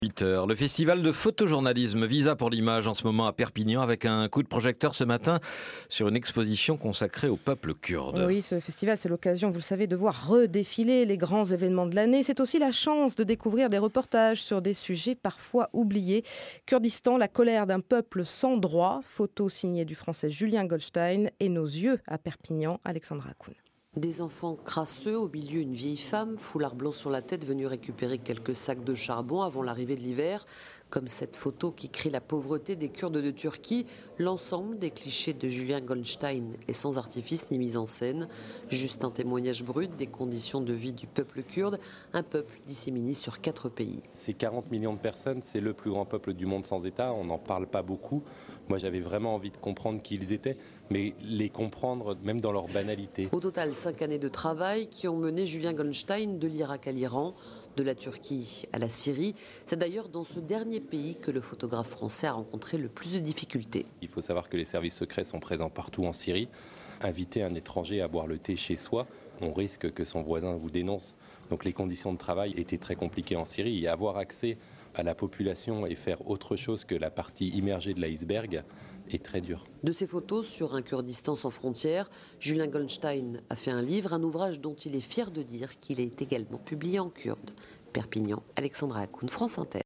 8 heures. Le festival de photojournalisme Visa pour l'image en ce moment à Perpignan avec un coup de projecteur ce matin sur une exposition consacrée au peuple kurde. Oui, ce festival, c'est l'occasion, vous le savez, de voir redéfiler les grands événements de l'année. C'est aussi la chance de découvrir des reportages sur des sujets parfois oubliés. Kurdistan, la colère d'un peuple sans droit. Photo signée du français Julien Goldstein et Nos yeux à Perpignan, Alexandra Akoun. Des enfants crasseux, au milieu une vieille femme, foulard blanc sur la tête, venue récupérer quelques sacs de charbon avant l'arrivée de l'hiver. Comme cette photo qui crie la pauvreté des Kurdes de Turquie, l'ensemble des clichés de Julien Goldstein est sans artifice ni mise en scène. Juste un témoignage brut des conditions de vie du peuple kurde, un peuple disséminé sur 4 pays. C'est 40 millions de personnes, c'est le plus grand peuple du monde sans État, on n'en parle pas beaucoup. Moi j'avais vraiment envie de comprendre qui ils étaient, mais les comprendre même dans leur banalité. Au total, 5 années de travail qui ont mené Julien Goldstein de l'Irak à l'Iran, de la Turquie à la Syrie. C'est d'ailleurs dans ce dernier pays que le photographe français a rencontré le plus de difficultés. Il faut savoir que les services secrets sont présents partout en Syrie. Inviter un étranger à boire le thé chez soi, on risque que son voisin vous dénonce. Donc les conditions de travail étaient très compliquées en Syrie et avoir accès à la population et faire autre chose que la partie immergée de l'iceberg est très dur. De ces photos sur un Kurdistan sans frontières, Julien Goldstein a fait un livre, un ouvrage dont il est fier de dire qu'il est également publié en kurde. Perpignan, Alexandra Akoun, France Inter.